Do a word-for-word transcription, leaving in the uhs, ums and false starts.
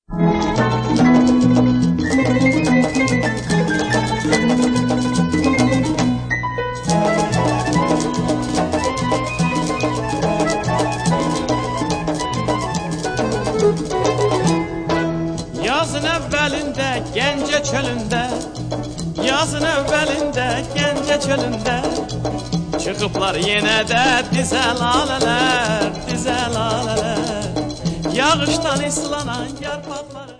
Yazın evvelinde Gence çölünde, yazın evvelinde Gence çölünde çıkıplar yine de dize laleler, dize laleler. Yağıştan ıslanan yarpaq